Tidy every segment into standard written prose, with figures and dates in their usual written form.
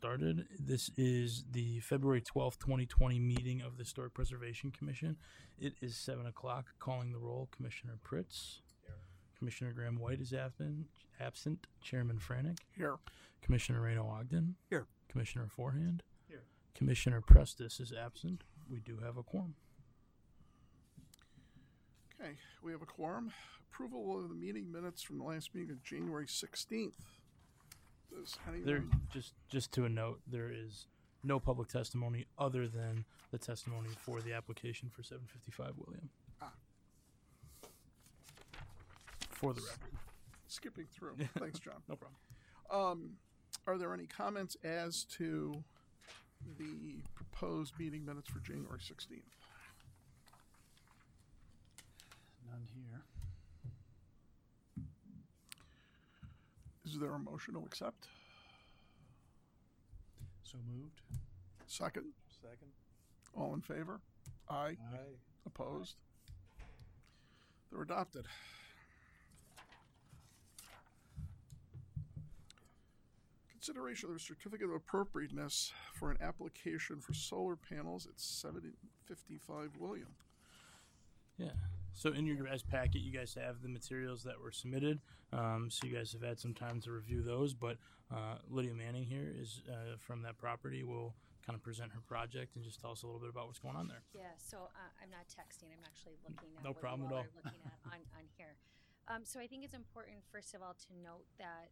started. This is the February 12th, 2020 meeting of the Historic Preservation Commission. It is 7 o'clock. Calling the roll, Commissioner Pritz. Here. Commissioner Graham White is absent. Chairman Franek. Here. Commissioner Reno Ogden. Here. Commissioner Forehand. Here. Commissioner Prestis is absent. We do have a quorum. Okay, we have a quorum. Approval of the meeting minutes from the last meeting of January 16th. Does There, anyone, just to a note, there is no public testimony other than the testimony for the application for 755 William. For the record. skipping through. Thanks, John. No problem. Are there any comments as to the proposed meeting minutes for January 16th? None here. Is there a motion to accept? So moved. Second? Second. All in favor? Aye. Aye. Opposed? They're adopted. Consideration of the certificate of appropriateness for an application for solar panels at 755 William. Yeah. So in your guys' packet, you guys have the materials that were submitted. So you guys have had some time to review those. But Lydia Manning here is from that property. Will kind of present her project and just tell us a little bit about what's going on there. Yeah, so I'm not texting. I'm actually looking at No what problem you at all all. are looking at on here. So I think it's important, first of all, to note that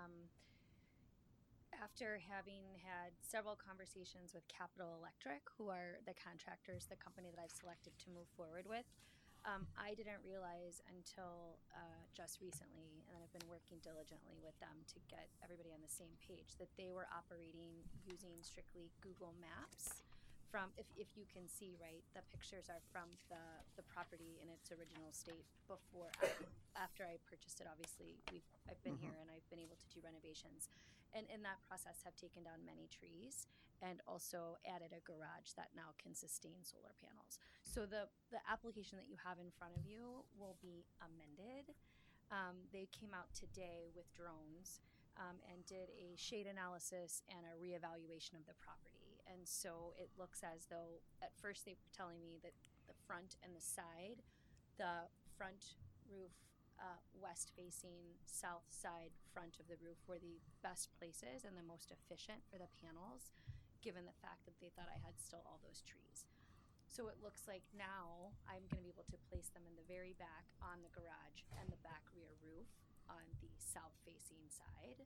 after having had several conversations with Capital Electric, who are the contractors, the company that I've selected to move forward with, I didn't realize until just recently, and I've been working diligently with them to get everybody on the same page, that they were operating using strictly Google Maps. From, if you can see, right, the pictures are from the property in its original state before, after I purchased it. Obviously, I've been here and I've been able to do renovations, and in that process have taken down many trees and also added a garage that now can sustain solar panels. So the application that you have in front of you will be amended. They came out today with drones and did a shade analysis and a reevaluation of the property. And so it looks as though, at first they were telling me that the front and the side, the front roof, west facing, south side front of the roof were the best places and the most efficient for the panels, given the fact that they thought I had still all those trees. So it looks like now I'm going to be able to place them in the very back on the garage and the back rear roof on the south facing side.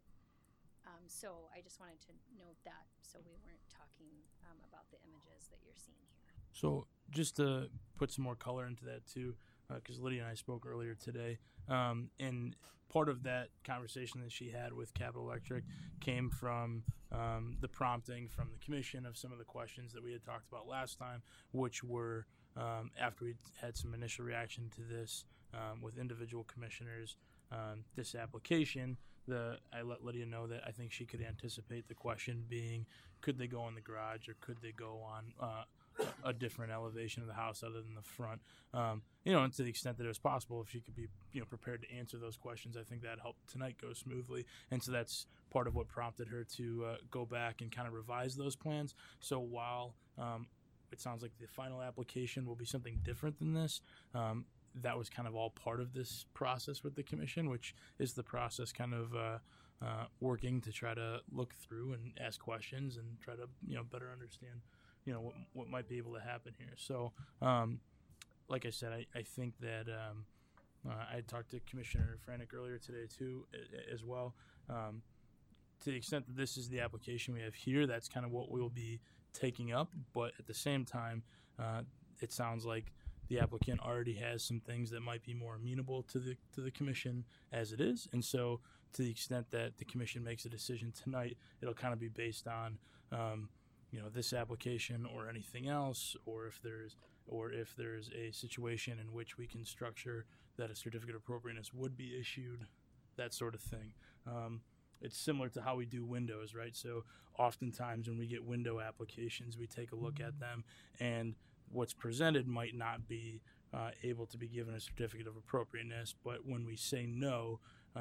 So I just wanted to note that so we weren't talking about the images that you're seeing here. So just to put some more color into that too, because Lydia and I spoke earlier today, and part of that conversation that she had with Capital Electric came from the prompting from the commission of some of the questions that we had talked about last time, which were after we had some initial reaction to this with individual commissioners, this application. I let Lydia know that I think she could anticipate the question being, could they go in the garage or could they go on a different elevation of the house other than the front? And to the extent that it was possible, if she could be, prepared to answer those questions, I think that helped tonight go smoothly. And so that's part of what prompted her to go back and kind of revise those plans. So while it sounds like the final application will be something different than this, that was kind of all part of this process with the commission, which is the process kind of working to try to look through and ask questions and try to better understand what might be able to happen here. So like I said, I think that I had talked to Commissioner Franek earlier today too as well. To the extent that this is the application we have here, that's kind of what we'll be taking up, but at the same time it sounds like the applicant already has some things that might be more amenable to the commission as it is, and so to the extent that the commission makes a decision tonight, it'll kind of be based on this application or anything else, or if there's a situation in which we can structure that a certificate of appropriateness would be issued, that sort of thing. It's similar to how we do windows, right? So oftentimes when we get window applications, we take a look at them, and what's presented might not be able to be given a certificate of appropriateness, but when we say no,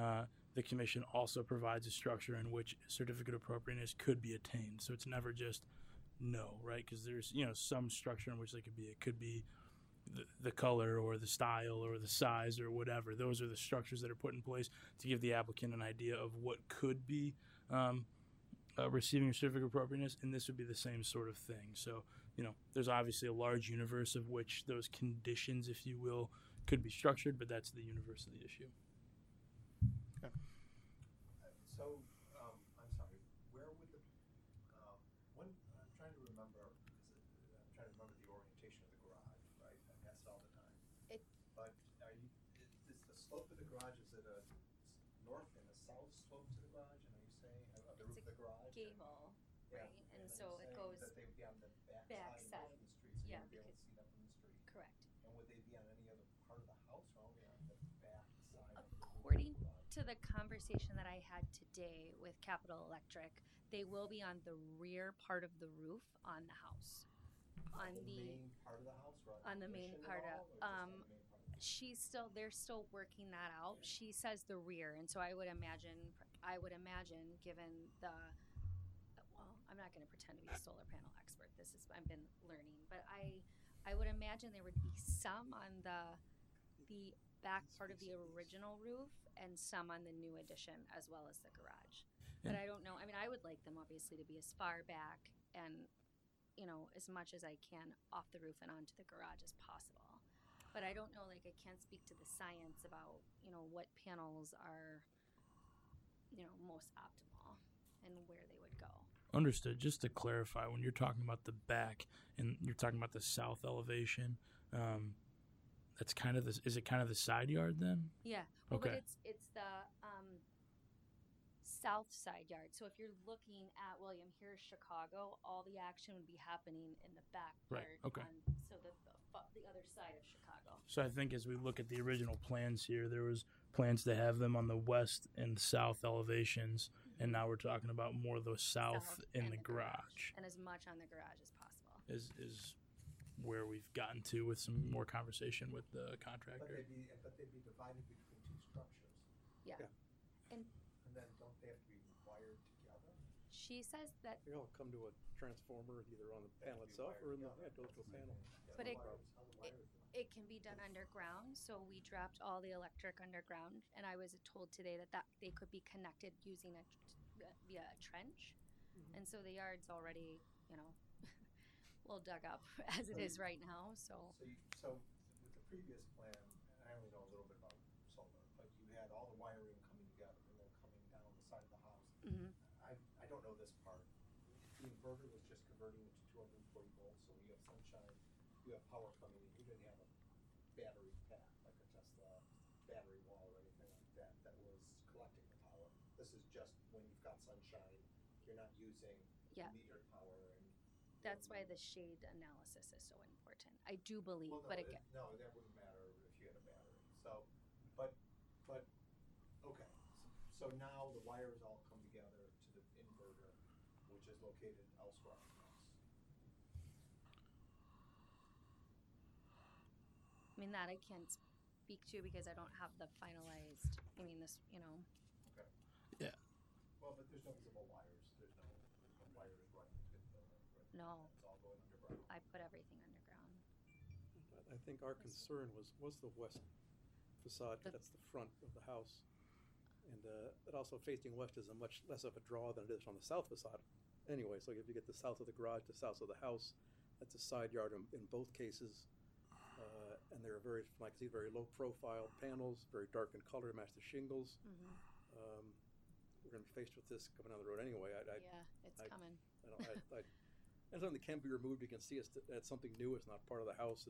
the commission also provides a structure in which certificate of appropriateness could be attained. So it's never just no, right? Because there's some structure in which it could be the color or the style or the size or whatever. Those are the structures that are put in place to give the applicant an idea of what could be receiving a certificate of appropriateness, and this would be the same sort of thing. So, there's obviously a large universe of which those conditions, if you will, could be structured, but that's the universe of the issue. So, I'm sorry, where would the, I'm trying to remember, I'm trying to remember the orientation of the garage, right? I ask it all the time. But is the slope of the garage, is it a north and a south slope to the garage? And are you saying, of the roof of the garage? Gable, Yeah. right? And then so you're it saying goes that they would be on the back back side side. of the street, so Yeah, you would be able to see them from the street. correct. And would they be on any other part of the house or only on the back side of the According garage? to the conversation that I had today with Capital Electric, they will be on the rear part of the roof on the house. On the main part of the house, or on the main addition part at of- all, or just on the main part of the house? they're still working that out. She says the rear, and so I would imagine given the, well, I'm not going to pretend to be a solar panel expert. I've been learning, but I would imagine there would be some on the back part of the original roof and some on the new addition as well as the garage. But I don't know. I mean, I would like them obviously to be as far back and as much as I can off the roof and onto the garage as possible. But I don't know, I can't speak to the science about, what panels are, most optimal and where they would go. Understood. Just to clarify, when you're talking about the back and you're talking about the south elevation, that's kind of is it kind of the side yard then? Yeah. Well, Okay. but it's the south side yard. So if you're looking at William, here's Chicago, all the action would be happening in the back part. Right, okay. So the other side of Chicago. So I think as we look at the original plans here, there was plans to have them on the west and south elevations, and now we're talking about more of the south in and the garage. And as much on the garage as possible. Is where we've gotten to with some more conversation with the But contractor. they'd be divided between two structures. Yeah. Yeah. And And then don't they have to be wired together? she says that They all come to a transformer either on the panel itself or in the electrical panel. But How it- the wires it can be done underground. So we dropped all the electric underground, and I was told today that they could be connected using via a trench. And so the yard's already, well dug up as it is right now. So So with the previous plan, and I only know a little bit about solar, but you had all the wiring coming together and then coming down the side of the house. mhm. I don't know this part. The inverter was just converting it to 240 volts, so when you have sunshine, you have power coming in. You didn't have a battery pack like a Tesla battery wall or anything like that that was collecting the power. This is just when you've got sunshine, you're not using Yeah. meter power and. That's why the shade analysis is so important. I do believe, Well, no, but no, that wouldn't matter if you had a battery. So, but, okay. So now the wires all come together to the inverter, which is located elsewhere in the house. I mean, that I can't speak to because I don't have the finalized, Okay. Yeah. Well, but there's no visible wires. There's no wires running to the building. Right? No. It's all going underground. I put everything underground. I think our concern was the west facade. The- That's the front of the house. And it also facing west is a much less of a draw than it is on the south facade. Anyway, so if you get the south of the garage, the south of the house, that's a side yard in both cases. And they're very, like I see, very low profile panels, very dark in color, match the shingles. Mhm. We're going to be faced with this coming down the road anyway. Yeah, it's I- coming. And something that can be removed, you can see it's something new. It's not part of the house.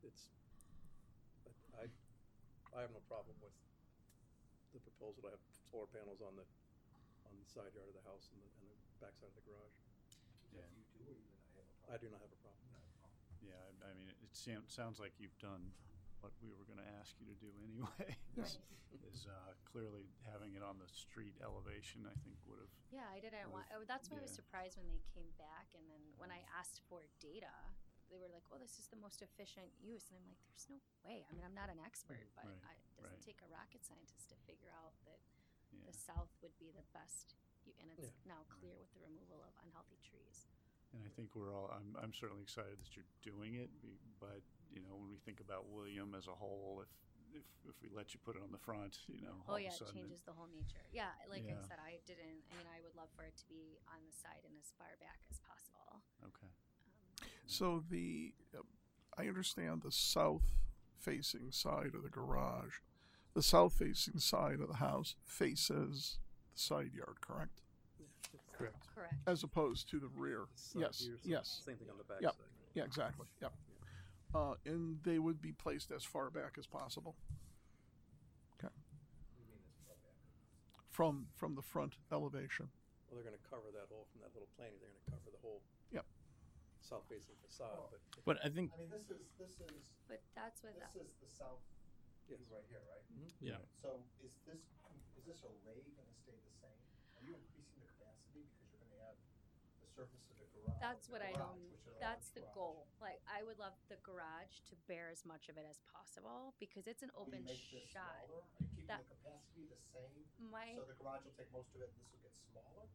I have no problem with the proposal to have solar panels on the side yard of the house and the back side of the garage. If you do, or you do not have a problem? I do not have a problem. Not a problem. Yeah, I mean, it sounds like you've done what we were going to ask you to do anyway. Right. is clearly having it on the street elevation, I think would have. Yeah, I didn't want. With- That's why I was yeah. surprised when they came back, and then when I asked for data, they were like, "Oh, this is the most efficient use," and I'm like, "There's no way." I mean, I'm not an expert, but Right, it doesn't right. take a rocket scientist to figure out that the south would be the best, and it's now clear with the removal of unhealthy trees. And I think I'm certainly excited that you're doing it, but, you know, when we think about William as a whole, if we let you put it on the front, you know, all of a It sudden changes the whole nature. Yeah, like I Yeah. said, I would love for it to be on the side and as far back as possible. Okay. So I understand the south-facing side of the garage. The south-facing side of the house faces the side yard, correct? Correct. Correct. As opposed to the rear. Side Yes, here, so yes. Same thing on the back Yep. side. Yeah, exactly. Yep. And they would be placed as far back as possible. Okay. You mean it's far back? From the front elevation. Well, they're going to cover that whole, from that little planting, they're going to cover the whole Yep. south-facing facade. Well, But I think I mean, this is But that's what this is the south view Yes. right here, right? yeah. So is this array going to stay the same? Are you increasing the capacity because you're going to have the surface of the garage? That's what I garage, don't. which is a That's large the garage. goal. Like I would love the garage to bear as much of it as possible because it's an Will you open make this shot. smaller? Are you keeping That- the capacity the same? My So the garage will take most of it and this will get smaller?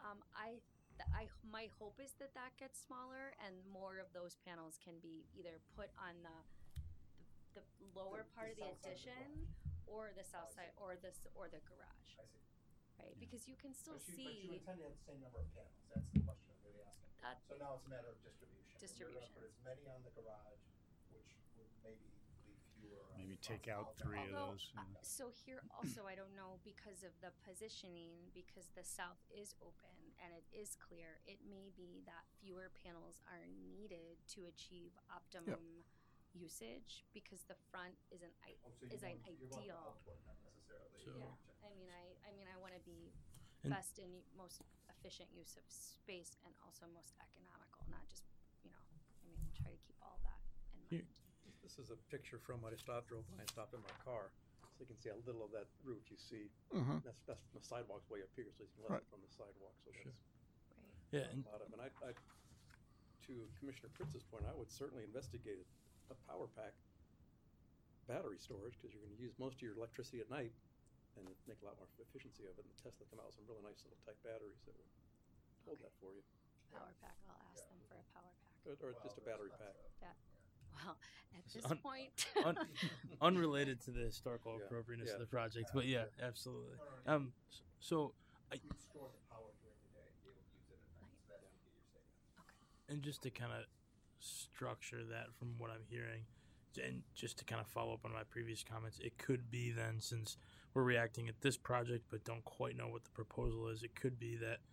my hope is that gets smaller and more of those panels can be either put on the lower The part of the south side of the addition or the south side or the garage, I see. right? Because you can still But you see intend to have the same number of panels. That's the question I'm really asking. that. So now it's a matter of distribution. You're Distribution. going to put as many on the garage, which would maybe leave fewer. on Maybe the take front. out 3 of Although, those. Yeah. So here also, I don't know because of the positioning, because the south is open and it is clear, it may be that fewer panels are needed to achieve optimum usage because the front is an Oh, so is an you're going ideal. outward, not necessarily. So- Yeah, I mean, I want to be And- best and most efficient use of space and also most economical, not just try to keep all that in Here- mind. This is a picture from when I drove by and stopped in my car. So you can see a little of that roof you see. Mm-hmm. That's from the sidewalks way up here, so you can Right. listen from the sidewalk. So Sure. that's Right. Yeah, a and lot of, and I, to Commissioner Pritz's point, I would certainly investigate a power pack battery storage because you're going to use most of your electricity at night and make a lot more efficiency of it. And Tesla come out with some really nice little type batteries that would hold Okay. that for you, Power pack. I'll ask them for a power pack. or just a battery pack. Well, at This this is un- point, unrelated to the historical Yeah. appropriateness Yeah. of the project, but yeah, absolutely. So You'd store the power during the day and be able to use it at night. So that would be your savings. and just to kind of structure that from what I'm hearing, and just to kind of follow up on my previous comments, it could be then, since we're reacting at this project but don't quite know what the proposal is, it could be that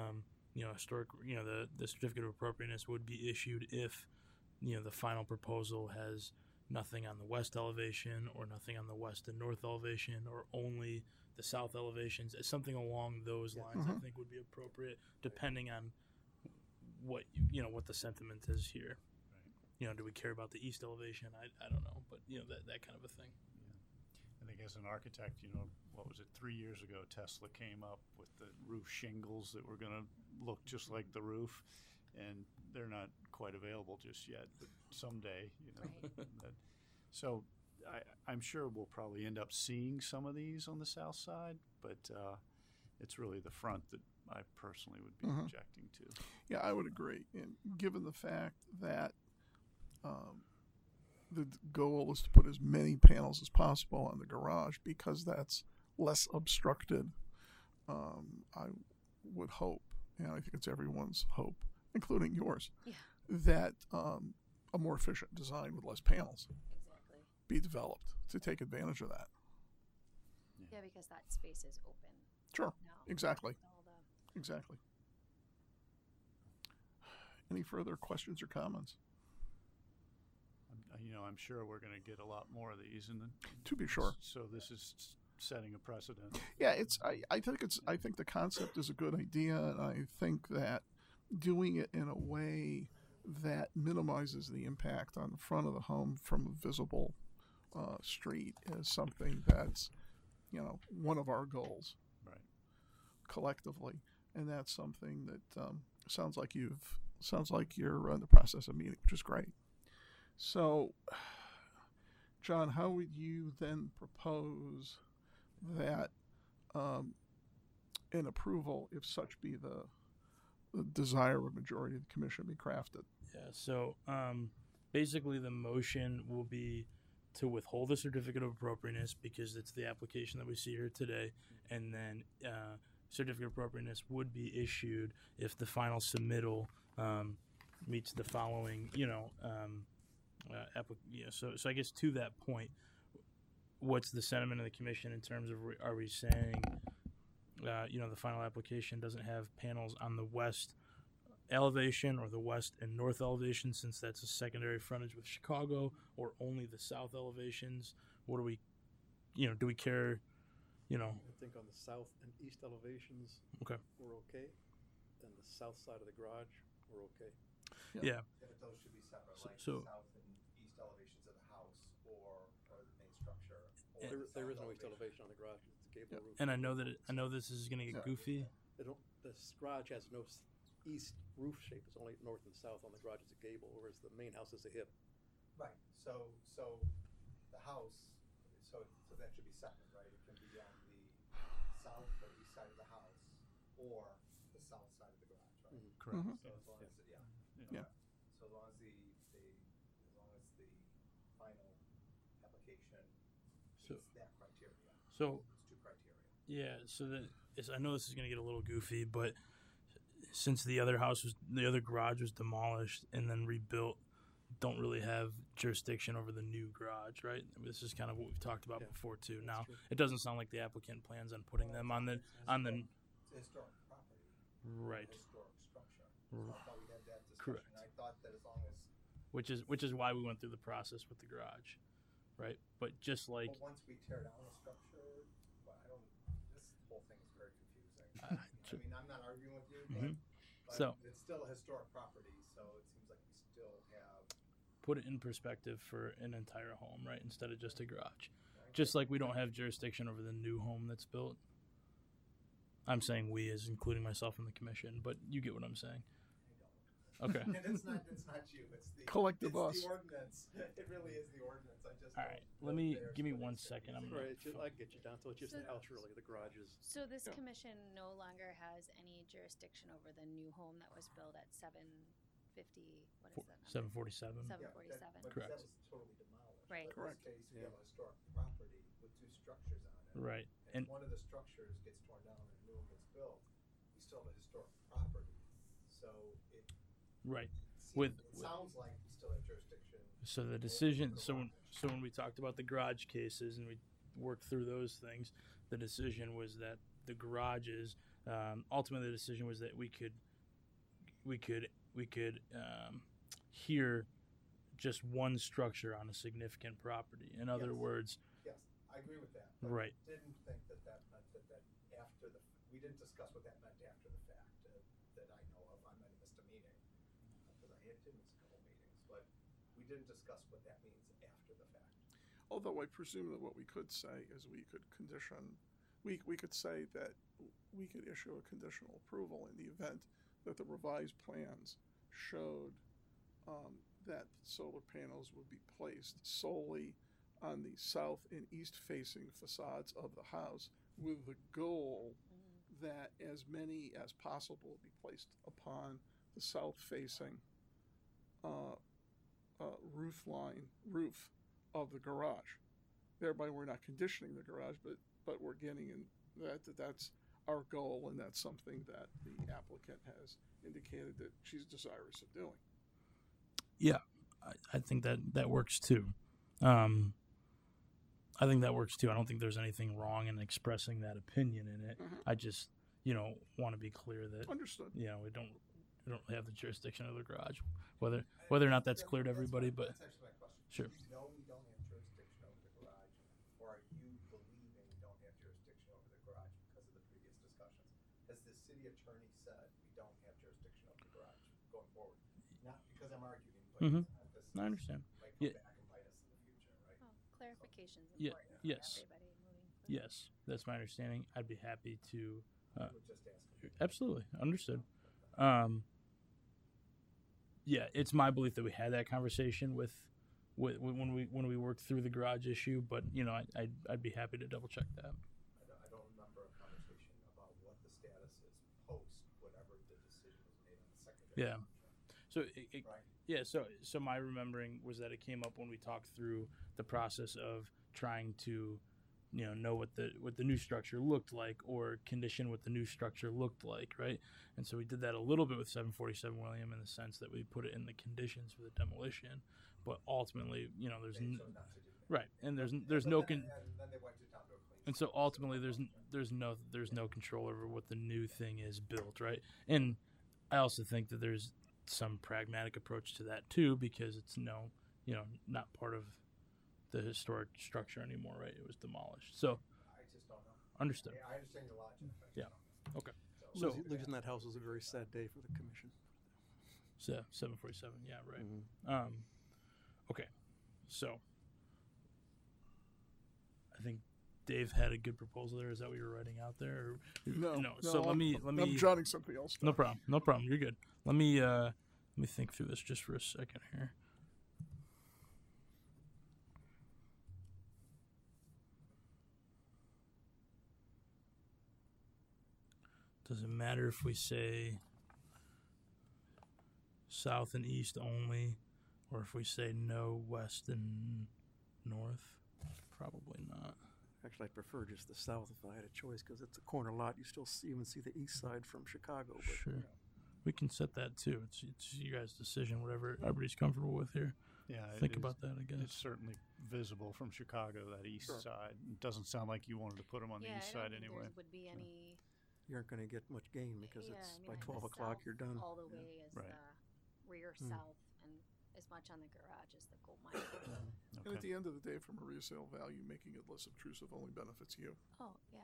the certificate of appropriateness would be issued if the final proposal has nothing on the west elevation or nothing on the west and north elevation or only the south elevations. Something along those lines I think would be appropriate depending on what what the sentiment is here. Do we care about the east elevation? I don't know, but that kind of a thing. I think as an architect, what was it, 3 years ago, Tesla came up with the roof shingles that were going to look just like the roof, and they're not quite available just yet, but someday, Right. So I'm sure we'll probably end up seeing some of these on the south side, but it's really the front that I personally would be objecting to. Yeah, I would agree. And given the fact that the goal is to put as many panels as possible on the garage because that's less obstructed, I would hope, and I think it's everyone's hope, including yours, Yeah. that a more efficient design with less panels exactly. be developed to take advantage of that. Yeah, because that space is open Sure, now. exactly, with all the- exactly. Any further questions or comments? I'm sure we're going to get a lot more of these, To be sure. So this is setting a precedent. Yeah, I think the concept is a good idea, and I think that doing it in a way that minimizes the impact on the front of the home from a visible street is something that's one of our goals Right. collectively, and that's something that sounds like you're in the process of meeting, which is great. So, John, how would you then propose that an approval if such be the desire of a majority of the commission be crafted. Yeah, so basically the motion will be to withhold the certificate of appropriateness because it's the application that we see here today, and then certificate of appropriateness would be issued if the final submittal meets the following, so I guess to that point, what's the sentiment of the commission in terms of are we saying, the final application doesn't have panels on the west elevation or the west and north elevation, since that's a secondary frontage with Chicago, or only the south elevations? What do we, do we care, I think on the south and east elevations, Okay. we're okay. And the south side of the garage, we're okay. Yeah. That those should be separate, like So- south and east elevations of the house or the main structure. Or There, the there south is no east elevation on the garage. It's a gable roof. And I know this is going to get goofy. This garage has no east roof shape. It's only north and south. On the garage, it's a gable, whereas the main house is a hip. Right, so the house, so that should be separate, right? It can be on the south or east side of the house or the south side of the garage, right? Mhm. Correct. Mhm. So as long as, Yeah. So as long as the final application So- meets that criteria. So It's two criteria. yeah, so I know this is going to get a little goofy, but since the other garage was demolished and then rebuilt, don't really have jurisdiction over the new garage, right? This is kind of what we've talked about Yeah, before too. that's Now, true. it doesn't sound like the applicant plans on putting them on the It's a historic property. right, A historic structure. R- So I thought we had that discussion. correct. I thought that as long as, which is why we went through the process with the garage, right? But just like but once we tear down the structure, well, this whole thing is very confusing. Uh, I mean, I'm not arguing with you, Mhm. but So- it's still a historic property, so it seems like we still have. put it in perspective for an entire home, right? Instead of just a garage. Right? Just like we don't have jurisdiction over the new home that's built. I'm saying we as including myself in the commission, but you get what I'm saying. Okay. And it's not you. It's the Collective it's us. the ordinance. It really is the ordinance. I just. All don't right. know Give me theirs, but 1 it's second. I'm confusing. gonna. Right, I get you down. So it's just the So- house, really. The garage is. So this Yeah. commission no longer has any jurisdiction over the new home that was built at 750, what is that number? 747. Yeah, 747. but Correct. that was totally demolished. Right. But Correct. In this case, we Yeah. have a historic property with two structures on it. Right. And And if one of the structures gets torn down and a new one gets built, we still have a historic property. So it right. seems, With- it sounds like we still have jurisdiction. So the decision. So when we talked about the garage cases and we worked through those things, the decision was that the garages. Ultimately, the decision was that we could hear just one structure on a significant property. In other Yes. words, Yes, I agree with that. But right. I didn't think that meant that after we didn't discuss what that meant after the fact that I know of. I might have missed a meeting because I did miss a couple meetings, but we didn't discuss what that means after the fact. Although I presume that what we could say is we could condition, we could say that we could issue a conditional approval in the event that the revised plans showed that solar panels would be placed solely on the south and east facing facades of the house, with the goal that as many as possible be placed upon the south facing roof of the garage. Thereby, we're not conditioning the garage, but we're getting in that's our goal, and that's something that the applicant has indicated that she's desirous of doing. Yeah, I think that works too. I think that works too. I don't think there's anything wrong in expressing that opinion in it. Mhm. I just, want to be clear that Understood. we don't have the jurisdiction of the garage, whether or not that's clear to everybody. But That's actually my question. Sure. Do you know we don't have jurisdiction over the garage, or are you believing we don't have jurisdiction over the garage because of the previous discussions? Has the city attorney said we don't have jurisdiction over the garage going forward? Not because I'm arguing, but Mhm. this I understand. might come Yeah. back and bite us in the future, right? Oh, clarification is Yeah, important yes. for everybody moving forward. Yes, that's my understanding. I'd be happy to. We're just asking. Absolutely understood. Yeah, it's my belief that we had that conversation with when we worked through the garage issue. But I'd be happy to double check that. I don't remember a Yeah. So it Right. yeah. So my remembering was that it came up when we talked through the process of trying to, know what the new structure looked like or condition what the new structure looked like, right? And so we did that a little bit with 747 William in the sense that we put it in the conditions for the demolition, but ultimately, there's They chose not to do that. right, and there's But no then, and then they went to town to a clean. and so ultimately there's no control over what the new thing is built, right? And I also think that there's some pragmatic approach to that too, because it's not part of the historic structure anymore, right? It was demolished. So I just don't know. understood. I understand your logic. I just Yeah. don't. Okay. So So losing that house was a very sad day for the commission. 747, yeah, right. Mm-hmm. Okay. So I think Dave had a good proposal there. Is that what you were writing out there? Or, No. So let me I'm jotting something else down. No problem. No problem. You're good. Let me think through this just for a second here. Does it matter if we say south and east only, or if we say no west and north? Probably not. Actually, I'd prefer just the south if I had a choice because it's a corner lot. You still even see the east side from Chicago. But, Sure. We can set that too. It's you guys' decision, whatever everybody's comfortable with here. Yeah, Think about that, I It's guess. certainly visible from Chicago, that east Sure. side. It doesn't sound like you wanted to put them on the east I side don't think anyway. there would be any. You aren't going to get much gain because Yeah, it's I mean, by the 12 o'clock south you're done. all the way as Right. the rear Mm. south, and as much on the garage as the gold mine. And at Okay. the end of the day, from a resale value, making it less obtrusive only benefits you. Oh yeah.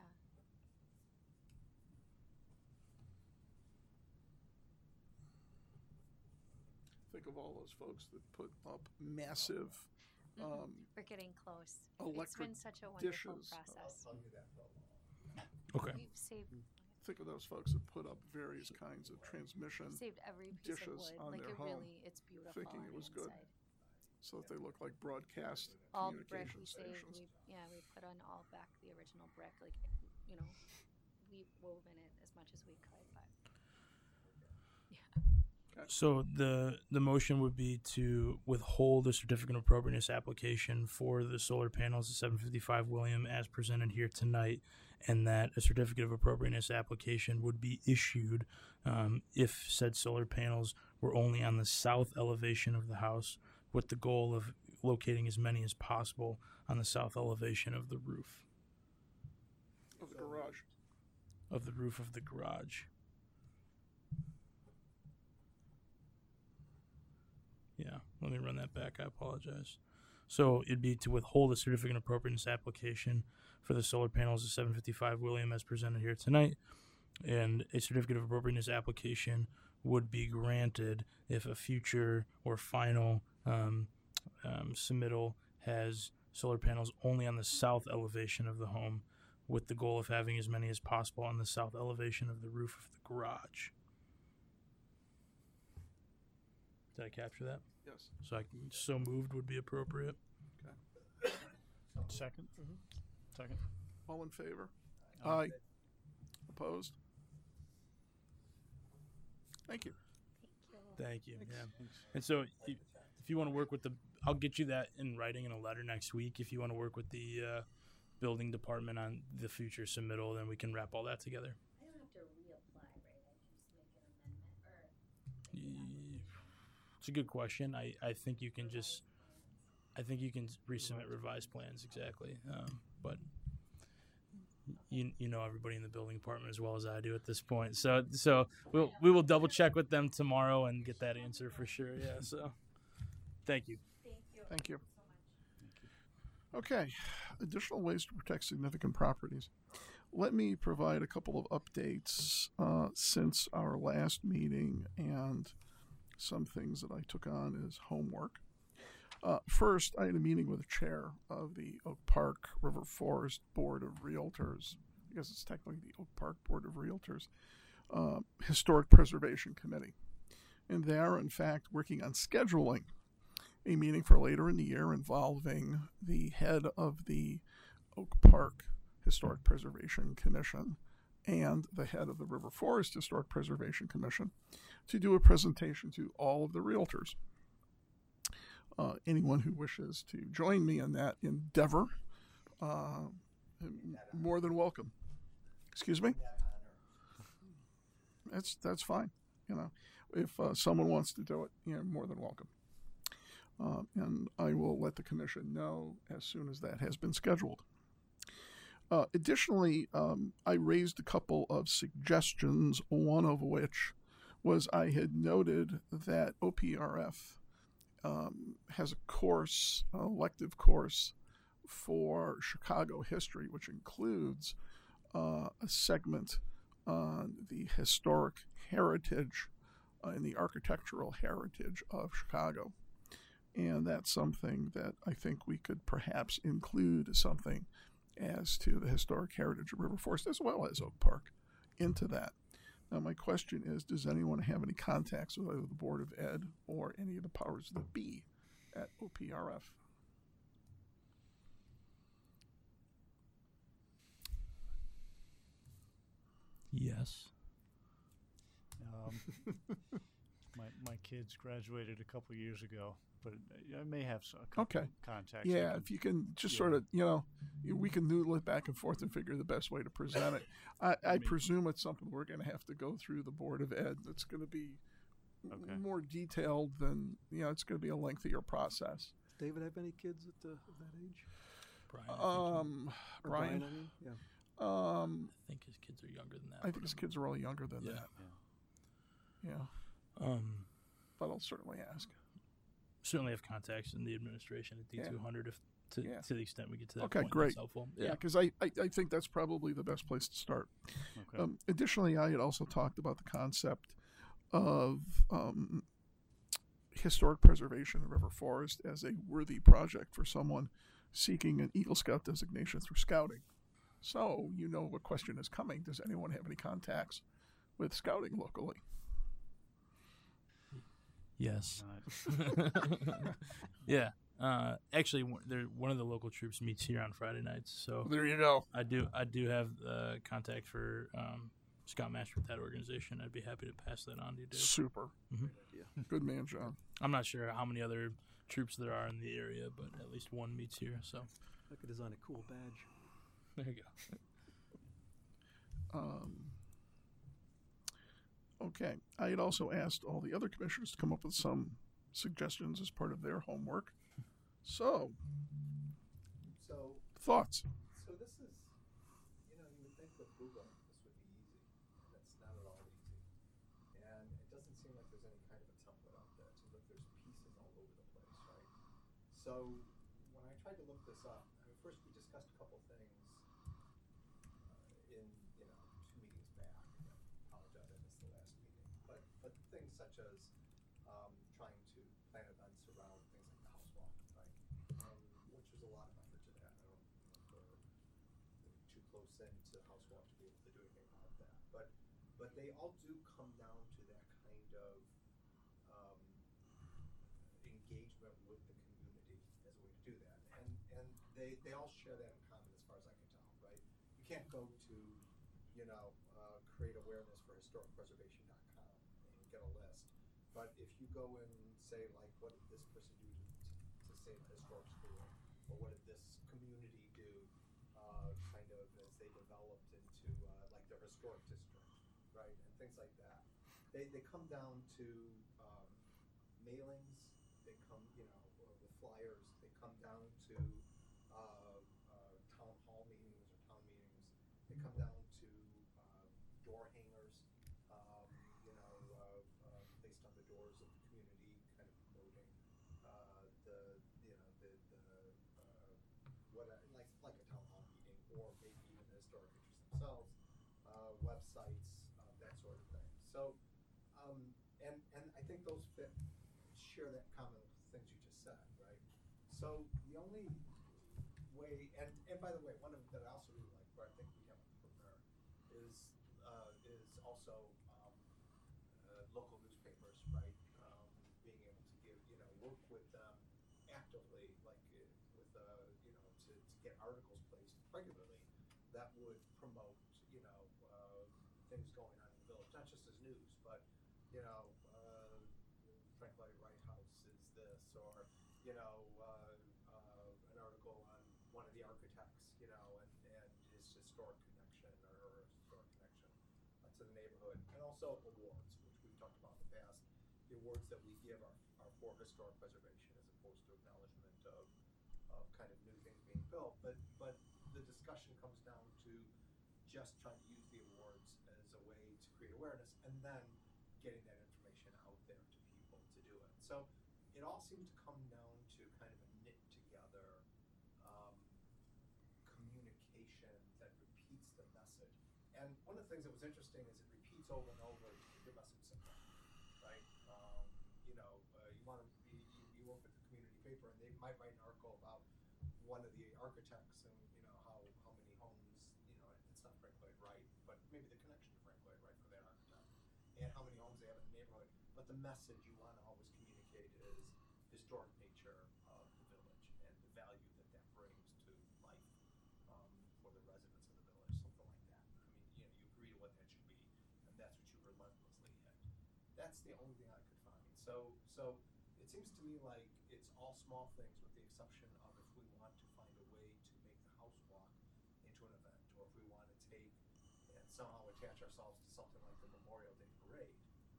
Think of all those folks that put up massive We're getting close. It's electric been such a wonderful dishes. process. I'll do that for a while. Okay. We've saved Think of those folks that put up various kinds of transmission saved every piece of dishes wood. on Like their it home, really, it's beautiful thinking on it the was good. inside. so that they look like broadcast All the brick communication we saved. stations. We put on all back the original brick. Like we wove in it as much as we could. But So the motion would be to withhold the certificate of appropriateness application for the solar panels at 755 William as presented here tonight, and that a certificate of appropriateness application would be issued if said solar panels were only on the south elevation of the house, with the goal of locating as many as possible on the south elevation of the roof Of the garage. of the roof of the garage. Yeah, let me run that back. I apologize. So it'd be to withhold a certificate of appropriateness application for the solar panels at 755 William as presented here tonight, and a certificate of appropriateness application would be granted if a future or final submittal has solar panels only on the south elevation of the home, with the goal of having as many as possible on the south elevation of the roof of the garage. Did I capture that? Yes. So moved would be appropriate. Second? Mhm. Second? All in favor? Aye. Aye. Opposed? Thank you. thank you. Thank you. Yeah. And so if you want to work with I'll get you that in writing in a letter next week. If you want to work with the building department on the future submittal, then we can wrap all that together. I don't have to reapply, right? I can just make an amendment, or It's a good question. I think you can resubmit revised plans, exactly. But you know everybody in the building department as well as I do at this point. So we will double check with them tomorrow and get that answer for sure. Yeah. So thank you. Thank you. Okay. Additional ways to protect significant properties. Let me provide a couple of updates since our last meeting and some things that I took on as homework. First, I had a meeting with the chair of the Oak Park River Forest Board of Realtors. I guess it's technically the Oak Park Board of Realtors Historic Preservation Committee. And they are, in fact, working on scheduling a meeting for later in the year involving the head of the Oak Park Historic Preservation Commission and the head of the River Forest Historic Preservation Commission to do a presentation to all of the realtors. Anyone who wishes to join me in that endeavor, more than welcome. Excuse me? That's fine. You know, if someone wants to do it, more than welcome. And I will let the commission know as soon as that has been scheduled. Additionally, I raised a couple of suggestions, one of which was I had noted that OPRF has a course, an elective course for Chicago history, which includes a segment on the historic heritage and the architectural heritage of Chicago. And that's something that I think we could perhaps include something as to the historic heritage of River Forest as well as Oak Park into that. Now, my question is, does anyone have any contacts with either the Board of Ed or any of the powers that be at OPRF? Yes. My kids graduated a couple years ago, but I may have a couple Okay. contacts. Yeah, if you can just sort of, we can noodle it back and forth and figure the best way to present it. I presume it's something we're going to have to go through the Board of Ed. It's going to be more detailed than, it's going to be a lengthier process. Does David have any kids at that age? Brian. Brian? I mean? Yeah. I think his kids are younger than that. I think his kids are all younger than that. Yeah. But I'll certainly ask. Certainly have contacts in the administration at D200 to the extent we get to that Okay, point. great. That's helpful. Yeah, because I think that's probably the best place to start. Okay. Additionally, I had also talked about the concept of historic preservation of River Forest as a worthy project for someone seeking an Eagle Scout designation through scouting. So, what question is coming. Does anyone have any contacts with scouting locally? Yes. Yeah. Actually, one of the local troops meets here on Friday nights, so There you go. I do have contact for Scoutmaster with that organization. I'd be happy to pass that on to you, Dave. Super. Mhm. Good man, John. I'm not sure how many other troops there are in the area, but at least one meets here. So I could design a cool badge. there you go. Okay. I had also asked all the other commissioners to come up with some suggestions as part of their homework. So, thoughts? So this is, you would think with Google this would be easy, and it's not at all easy. And it doesn't seem like there's any kind of a template out there. It seems like there's pieces all over the place, right? So when I tried to look this up, first we discussed a couple things in 2 meetings back. I apologize, I missed the last meeting. But things such as trying to plan events around things like the house walk, right? Which was a lot of effort to that. I don't know if we're too close into house walk to be able to do anything about that. But they all do come down to that kind of engagement with the community as a way to do that. And they all share that in common as far as I can tell, right? You can't go to, create awareness for historicpreservation.com and get a list. But if you go and say, like, what did this person do to save a historic school? Or what did this community do kind of as they developed into like their historic district, right? And things like that. They come down to mailings, they come, or the flyers, they come down to town hall meetings or town meetings. They come down to door hangers, placed on the doors of the community, kind of promoting like a town hall meeting, or maybe even the historic interests themselves, websites, that sort of thing. So, and I think those share that common things you just said, right? So the only way, and by the way, one of them that I also really like, where I think we have to prepare, is also local newspapers, right? Being able to work with them actively, like with to get articles placed regularly that would promote things going on in the village, not just as news, but or, an article on one of the architects, and his historic connection or historic connection to the neighborhood, and also awards, which we've talked about in the past. The awards that we give are for historic preservation as opposed to acknowledgement of kind of new things being built. But the discussion comes down to just trying to use the awards as a way to create awareness and then getting that information out there to people to do it. So it all seems to come down to kind of a knit together communication that repeats the message. And one of the things that was interesting is it repeats over and over to keep your message simple, right? You work with the community paper, and they might write an article about one of the architects and how many homes, it's not Frank Lloyd Wright, but maybe the connection to Frank Lloyd Wright for that architect, and how many homes they have in the neighborhood. But the message you want to always communicate is historic nature of the village and the value that brings to life for the residents of the village, something like that. I mean, you agree to what that should be, and that's what you relentlessly hit. That's the only thing I could find. So it seems to me like it's all small things, with the exception of if we want to find a way to make the house walk into an event, or if we want to take and somehow attach ourselves to something like the Memorial Day Parade,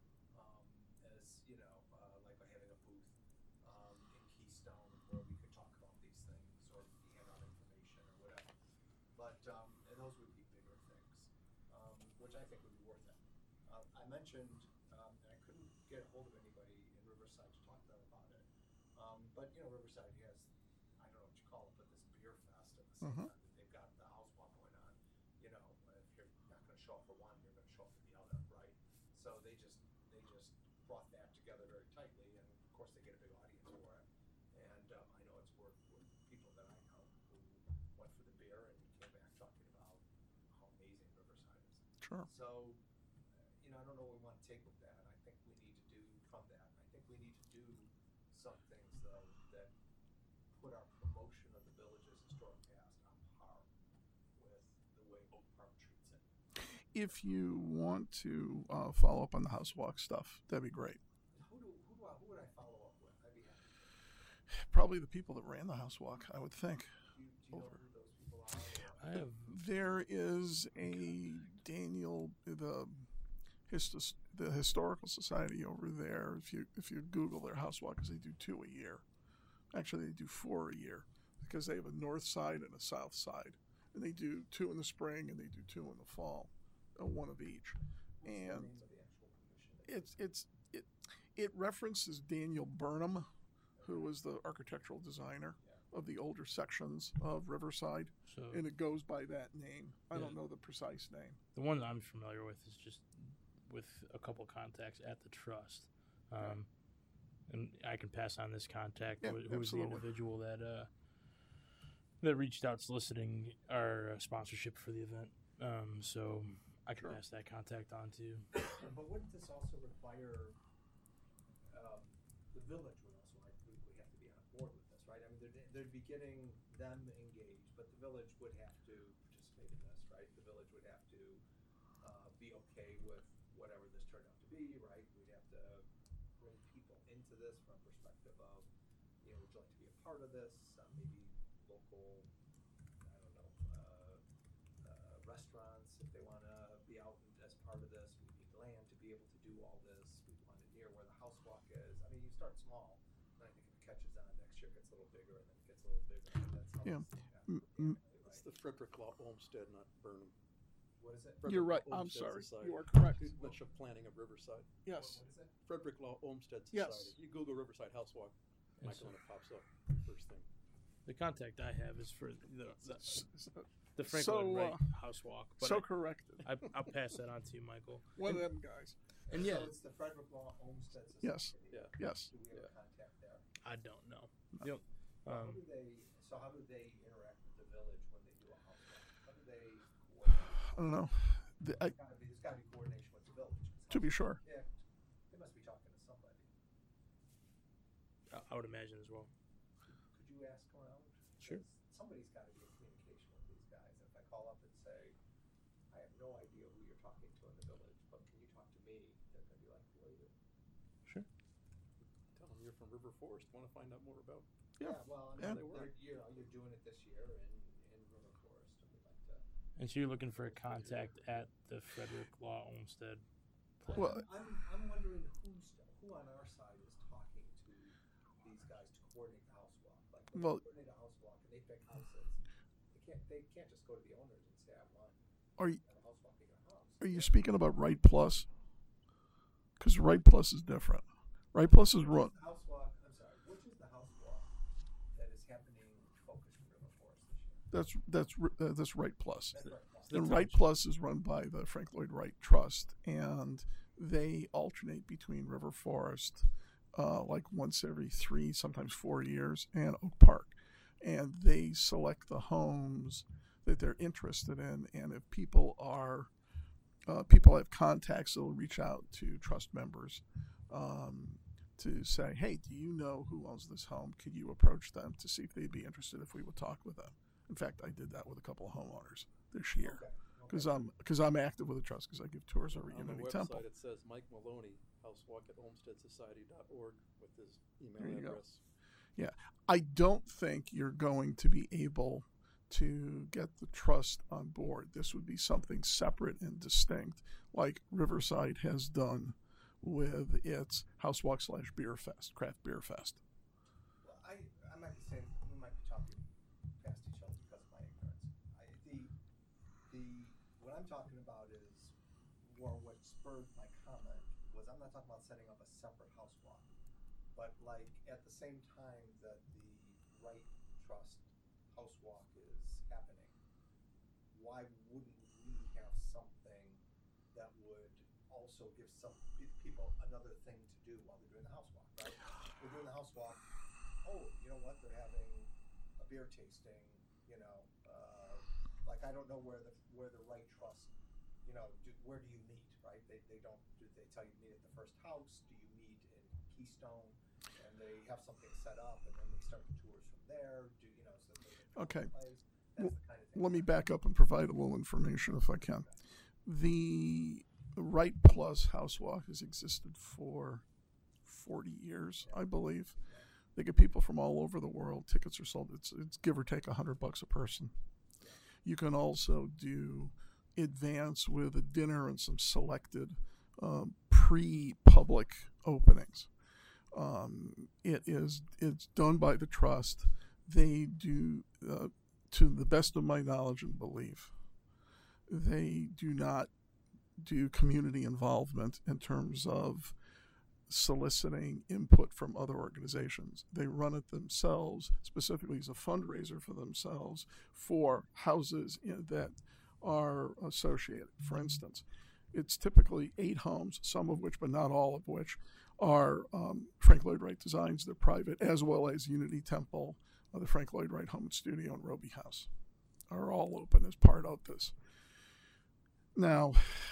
as like by having a booth in Keystone where we could talk about these things or hand out information or whatever. But and those would be bigger things, which I think would be worth it. I mentioned, and I couldn't get a hold of anybody in Riverside to talk to them about it. But Riverside has, I don't know what you call it, but this beer fest at the same time that they've got the house walk going on. If you're not going to show up for one, you're going to show up for the other, right? So they just brought that together very tightly, and of course they get a big audience for it. And I know it's worked with people that I know who went for the beer and came back talking about how amazing Riverside is. Sure. So, I don't know what we want to take with that. I think we need to do from that. I think we need to do some things, though, that put our promotion of the village's historic past on par with the way Oak Park treats it. If you want to follow up on the house walk stuff, that'd be great. Who would I follow up with? I'd be happy. Probably the people that ran the house walk, I would think. Do you know who those people are? I have There is a Daniel, the Historical Society over there. If you Google their house walkers, they do 2 a year. Actually, they do 4 a year because they have a north side and a south side, and they do 2 in the spring and they do 2 in the fall, one of each. What's the And name of the actual commission? it references Daniel Burnham, who was the architectural designer of the older sections of Riverside, so and it goes by that name. I Yeah. don't know the precise name. the one I'm familiar with is just with a couple contacts at the trust, and I can pass on this contact. Yeah, Who was the absolutely. individual that reached out soliciting our sponsorship for the event? So I can Sure. pass that contact on to you. But wouldn't this also require the village would also would have to be on board with this, right? I mean, they'd be getting them engaged, but the village would have to participate in this, right? The village would have to be okay with whatever this turned out to be, right? We'd have to bring people into this from a perspective of, would you like to be a part of this? Maybe local, I don't know, restaurants, if they want to be out as part of this. We need land to be able to do all this. We want it near where the house walk is. I mean, you start small, and I think if it catches on, next year it gets a little bigger, and then it gets a little bigger. And that's how Yeah. this thing happens organically, It's right? the Frederick Law Olmsted, not Burnham. What is it? You're right. Frederick Law I'm Olmsted sorry. Society. You are correct. Much of planning of Riverside. Yes. What is it? Frederick Law Olmsted Yes. Society. You Google Riverside House Walk, Yes, Michael, and it pops up first thing. The contact I have is for the Frank So, Lloyd Wright house walk, but So corrected. I'll pass that on to you, Michael. One of them guys. And yeah, So it's the Frederick Law Olmsted Society. Yes. Yeah. Yes. Do we have a contact there? I don't know. Yep. How do they interact with the village when they do a house walk? How do they coordinate? I don't know. There's got to be coordination with the village. 'Cause To be sure. Yeah, they must be talking to somebody. I would imagine as well. Could you ask around? Sure. 'Cause somebody's got to be in communication with these guys. If I call up and say, I have no idea who you're talking to in the village, but can you talk to me? They're going to be like, well, you. Sure. Tell them you're from River Forest want to find out more about. Yeah. Well, I Yeah. mean, you're doing it this year in River Forest, and we'd like to. And so you're looking for a contact at the Frederick Law Olmsted place. Well, I'm wondering who on our side is talking to these guys to coordinate the house walk. Like, when Well- they coordinate a house walk and they pick houses, they can't just go to the owners and say, I want Are you, a house walk in your house. are you speaking about Right Plus? Because Right Plus is different. Right Plus is run. The house walk, I'm sorry, which is the house walk that is happening focused in River Forest this year? That's Right Plus. That's right. And Right Plus is run by the Frank Lloyd Wright Trust, and they alternate between River Forest, like once every 3, sometimes 4 years, and Oak Park, and they select the homes that they're interested in. And if people have contacts, they'll reach out to trust members to say, "Hey, do you know who owns this home? Could you approach them to see if they'd be interested if we would talk with them?" In fact, I did that with a couple of homeowners this year. Okay. Because I'm active with the trust, because I give tours over On the Unity website, Temple. it says Mike Maloney, housewalk at olmstedsociety.org with his email There you go. address. I don't think you're going to be able to get the trust on board. This would be something separate and distinct, like Riverside has done with its Housewalk / Beer Fest, Craft Beer Fest. Well, I might be saying we might be talking past each other because of my ignorance. What I'm talking about is, or what spurred my comment was, I'm not talking about setting up a separate house walk, but like at the same time that the Wright Trust house walk is happening, why wouldn't we have something that would also give some people another thing to do while they're doing the house walk, right? We're doing the house walk. Oh, you know what? They're having a beer tasting. You know, like I don't know where the Wright Trust. You know, where do you meet? Right? They don't. Do they tell you to meet at the first house? Do you meet in Keystone? And they have something set up, and then they start the tours from there. Do you know? So they Okay. That's the kind of thing. Let me back up and provide a little information if I can. The Right Plus Housewalk has existed for 40 years, I believe. They get people from all over the world. Tickets are sold. It's give or take $100 a person. You can also do advance with a dinner and some selected pre-public openings. It's done by the trust. They do, to the best of my knowledge and belief, they do not do community involvement in terms of soliciting input from other organizations. They run it themselves, specifically as a fundraiser for themselves, for houses that are associated. For instance, it's typically 8 homes, some of which, but not all of which, are Frank Lloyd Wright designs. They're private, as well as Unity Temple, the Frank Lloyd Wright Home and Studio, and Roby House are all open as part of this. Now,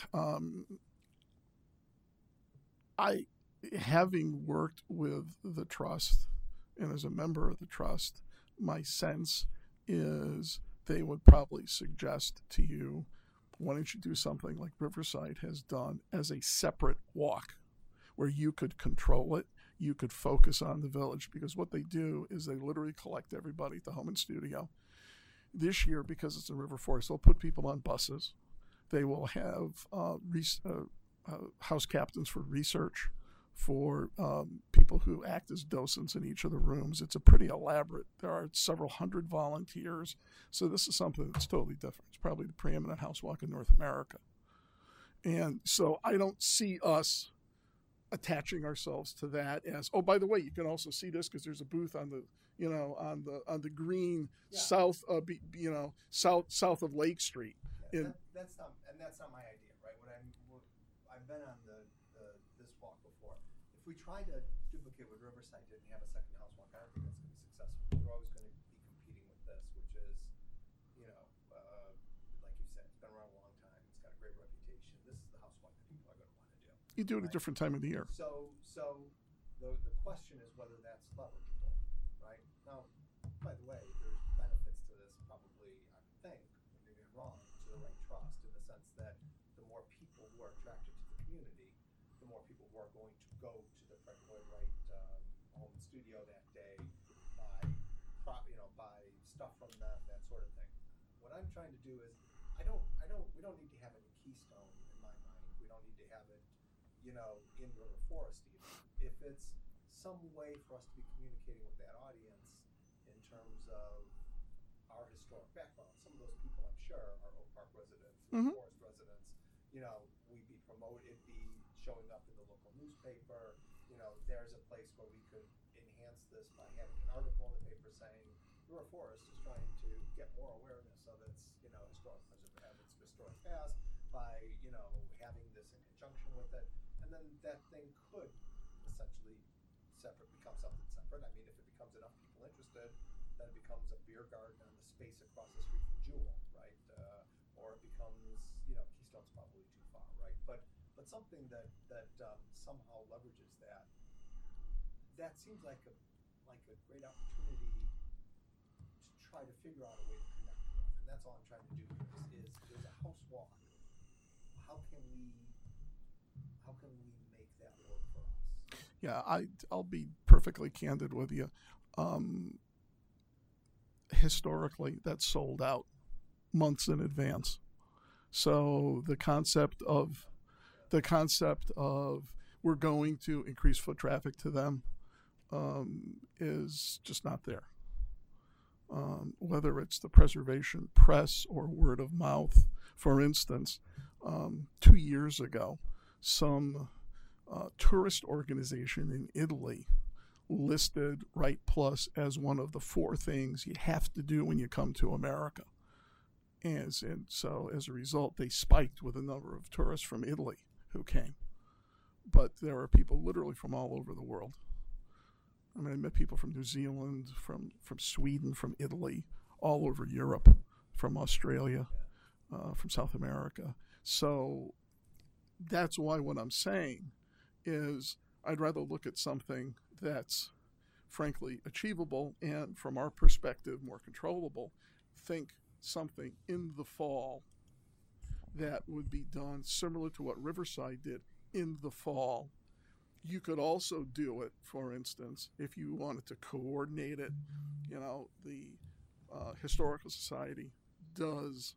having worked with the trust and as a member of the trust, my sense is they would probably suggest to you, why don't you do something like Riverside has done as a separate walk where you could control it, you could focus on the village, because what they do is they literally collect everybody at the home and studio. This year, because it's in River Forest, they'll put people on buses. They will have house captains for research, for people who act as docents in each of the rooms. It's a pretty elaborate. There are several hundred volunteers. So this is something that's totally different. It's probably the preeminent house walk in North America. And so I don't see us attaching ourselves to that as, oh, by the way, you can also see this because there's a booth on the, on the green south of Lake Street. That's not my idea, right? I've been on this walk before. If we try to duplicate what Riverside did and have a second house walk, I don't think that's going to be successful. We're always going to be competing with this, which is, like you said, it's been around a long time. It's got a great reputation. This is the house walk that people are going to want to do. You do it at a different time of the year. So the question is whether that's leverageable, right? Now, by the way, there's benefits to this probably, I think, maybe I'm wrong, to the Wright Trust, in the sense that the more people who are attracted to the community, the more people who are going to go to the Frank Lloyd Wright Home and stuff from them, that sort of thing. What I'm trying to do is, we don't need to have any keystone in my mind. We don't need to have it, in River Forest even. If it's some way for us to be communicating with that audience in terms of our historic background. Some of those people, I'm sure, are Oak Park residents, Forest residents. We'd be promoted, it'd be showing up in the local newspaper. There's a place where we could enhance this by having an article in the paper saying River Forest is trying to get more awareness of its, historic past by, having this in conjunction with it. And then that thing could essentially become something separate. I mean, if it becomes enough people interested, then it becomes a beer garden on the space across the street from Jewel, right? Or it becomes, Keystone's probably too far, right? But something that somehow leverages that. That seems like a great opportunity to try to figure out a way to connect with. And that's all I'm trying to do here is there's a house walk. How can we make that work for us? Yeah, I'll be perfectly candid with you. Historically, that's sold out months in advance. So the concept of we're going to increase foot traffic to them is just not there. Whether it's the preservation press or word of mouth. For instance, 2 years ago, some tourist organization in Italy listed Right Plus as one of the 4 things you have to do when you come to America. And so as a result, they spiked with a number of tourists from Italy who came. But there are people literally from all over the world. I mean, I met people from New Zealand, from Sweden, from Italy, all over Europe, from Australia, from South America. So that's why what I'm saying is I'd rather look at something that's frankly achievable and from our perspective more controllable. Think something in the fall that would be done similar to what Riverside did in the fall. You could also do it, for instance, if you wanted to coordinate it. The Historical Society does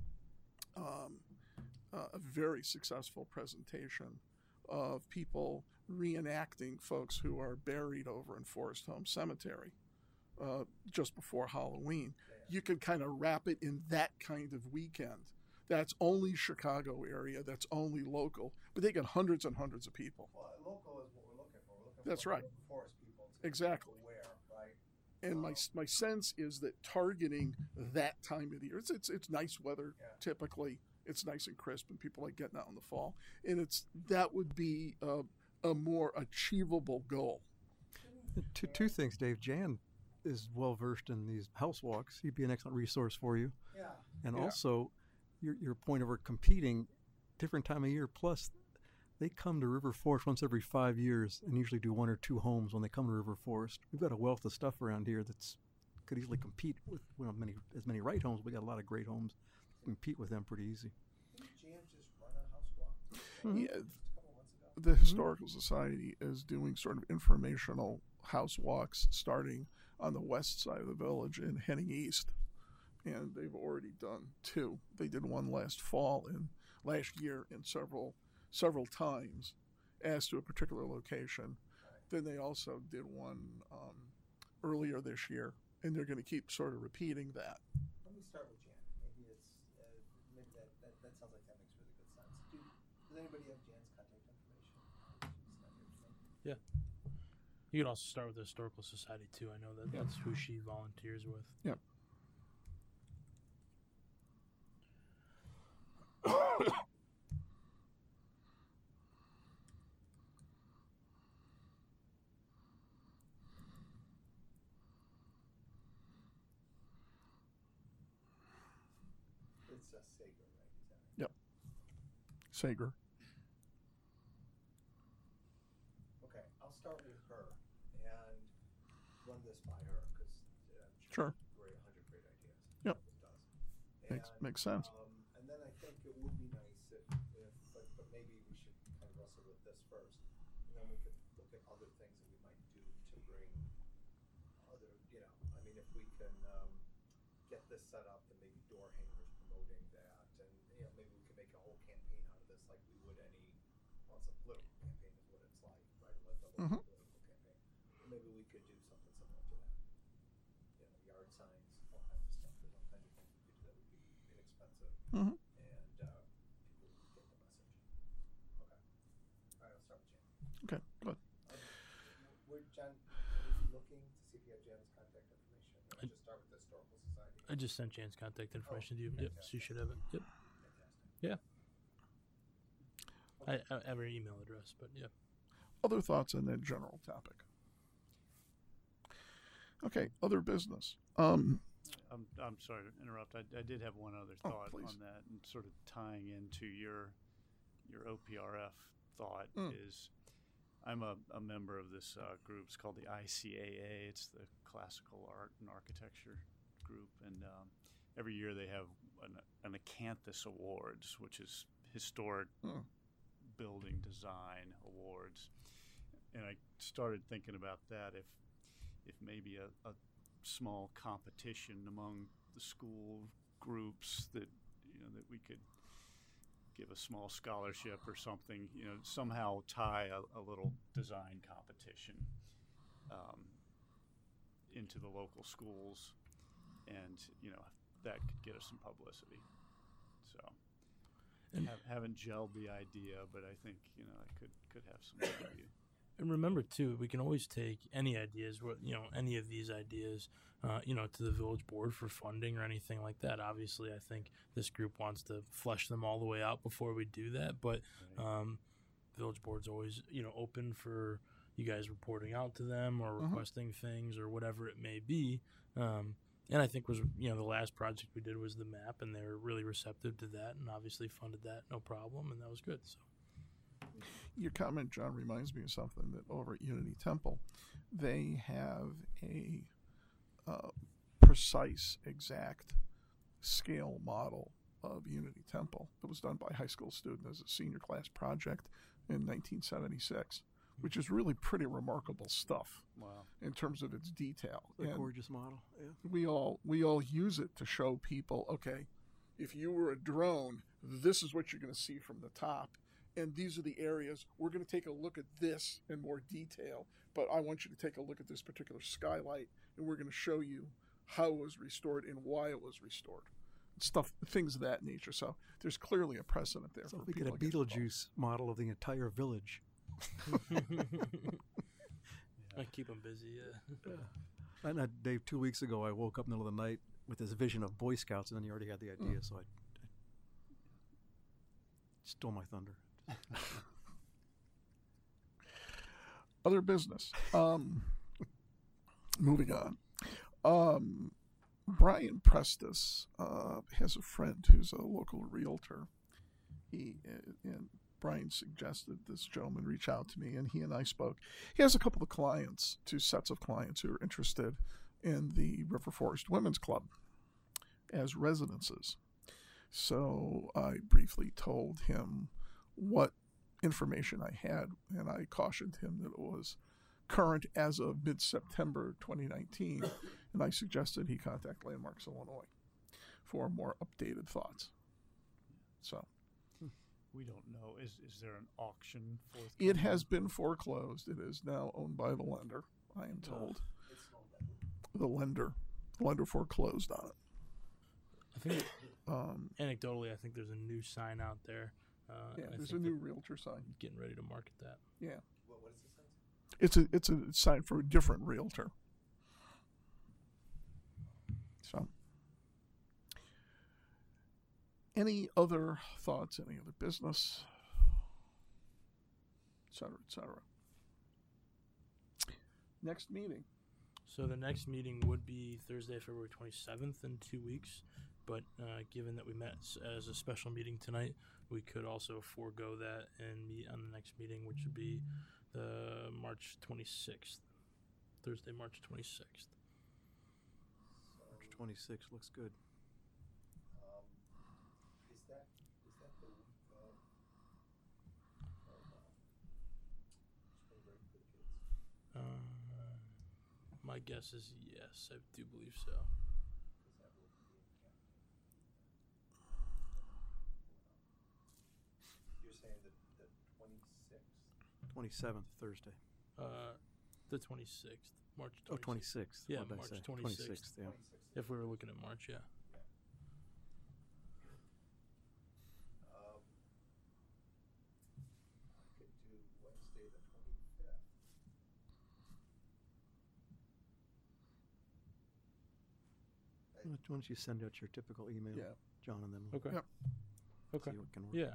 a very successful presentation of people reenacting folks who are buried over in Forest Home Cemetery just before Halloween. You could kind of wrap it in that kind of weekend. That's only Chicago area, that's only local, but they get hundreds and hundreds of people. Well, local is what we're looking for. We're looking That's for right. Forest people to Exactly. be aware, right? And my sense is that targeting that time of the year, it's nice weather typically. It's nice and crisp, and people like getting out in the fall. And that would be a more achievable goal. Two things, Dave. Jan is well versed in these house walks. He'd be an excellent resource for you. Yeah. And also, your point over competing, different time of year. Plus, they come to River Forest once every 5 years and usually do 1 or 2 homes when they come to River Forest. We've got a wealth of stuff around here that's could easily compete with many right homes. We got a lot of great homes. Compete with them pretty easy. Didn't Jan just run a house walk? Yeah, Just a couple months ago? the Historical Society is doing sort of informational house walks starting on the west side of the village and heading east. And they've already done 2. They did one last year and several times as to a particular location. Then they also did one earlier this year, and they're going to keep sort of repeating that. Let me start with Jan. Maybe that sounds like that makes really good sense. Does anybody have Jan's contact information? Yeah. You could also start with the Historical Society too. I know that's who she volunteers with. Yeah. It's Sager, right? Is that right? Yep. Sager. Okay, I'll start with her and run this by her because Sure. great, 100 great ideas. Yep. It does. Makes sense. And then I think it would be nice if but maybe we should kind of wrestle with this first, and then we could look at other things that we might do to bring other, I mean, if we can get this set up and maybe door hangers promoting that, and maybe we can make a whole campaign out of this like we would any. Well, it's a political campaign is what it's like, right? Like a local political campaign. Maybe we could do something similar to that. Yard signs, all kinds of stuff. There's all kinds of things we could do that would be inexpensive, and people would get the message. Okay. All right, I'll start with Jan. Okay, good. Jen, are you looking to see if you have Jan's contact information? Or just start with the Historical Society? I just sent Jan's contact information to you. Yep, so you should have it. Yep. Fantastic. Yeah. I have her email address, but yeah. Other thoughts on that general topic? Okay, other business. I'm sorry to interrupt. I did have one other thought please. on that, and sort of tying into your OPRF thought is, I'm a member of this group. It's called the ICAA. It's the Classical Art and Architecture group, and every year they have an Acanthus Awards, which is historic building design awards. And I started thinking about that, if maybe a small competition among the school groups that that we could give a small scholarship or something, somehow tie a little design competition into the local schools, and that could get us some publicity. So haven't gelled the idea, but I think it could have some value. And remember too, we can always take any ideas, any of these ideas, to the village board for funding or anything like that. Obviously, I think this group wants to flesh them all the way out before we do that. But village board's always, open for you guys reporting out to them or requesting things or whatever it may be. And I think the last project we did was the map, and they were really receptive to that, and obviously funded that no problem, and that was good. So. Your comment, John, reminds me of something that over at Unity Temple, they have a precise, exact scale model of Unity Temple that was done by a high school student as a senior class project in 1976, which is really pretty remarkable stuff. Wow. In terms of its detail. A gorgeous model. Yeah. We all use it to show people, okay, if you were a drone, this is what you're going to see from the top. And these are the areas. We're going to take a look at this in more detail, but I want you to take a look at this particular skylight, and we're going to show you how it was restored and why it was restored. Things of that nature. So there's clearly a precedent there. So for if we get a people to get Beetlejuice model of the entire village. I keep them busy, yeah. And Dave, 2 weeks ago, I woke up in the middle of the night with this vision of Boy Scouts, and then you already had the idea, so I stole my thunder. Other business. Moving on. Brian Prestis has a friend who's a local realtor. And Brian suggested this gentleman reach out to me, and he and I spoke. He has a couple of clients, 2 sets of clients who are interested in the River Forest Women's Club as residences. So I briefly told him what information I had, and I cautioned him that it was current as of mid-September 2019, and I suggested he contact Landmarks Illinois for more updated thoughts. So we don't know. Is there an auction for it? It has been foreclosed. It is now owned by the lender, I am told. The lender foreclosed on it. I think anecdotally, I think there's a new sign out there. There's a new realtor sign. Getting ready to market that. Yeah. What is the sign? It's a sign for a different realtor. So, any other thoughts? Any other business? Et cetera, et cetera. Next meeting. So the next meeting would be Thursday, February 27th in 2 weeks. But given that we met as a special meeting tonight, we could also forego that and meet on the next meeting, which would be the March 26th. Thursday, March 26th. March 26th looks good. Is that the week of spring break for the kids? My guess is yes. I do believe so. Does that work? 27th, Thursday. The 26th, March 26th. Oh, 26th. Yeah, what did I March say? 26th. Yeah. If we were looking at March, yeah. I could do Wednesday the 25th. Why don't you send out your typical email, Yeah. John, and then we'll Okay. Yep. Okay. see what can work. Yeah.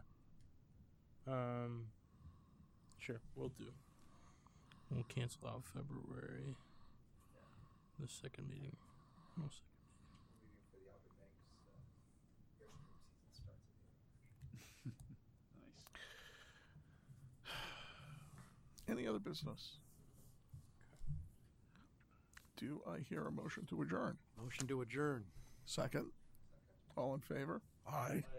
Sure, we'll do. We'll cancel out February. The second meeting. No, second. Leaving for the Outer Banks airstream season starts at the end of March. Nice. Any other business? Do I hear a motion to adjourn? Motion to adjourn. Second? All in favor? Aye.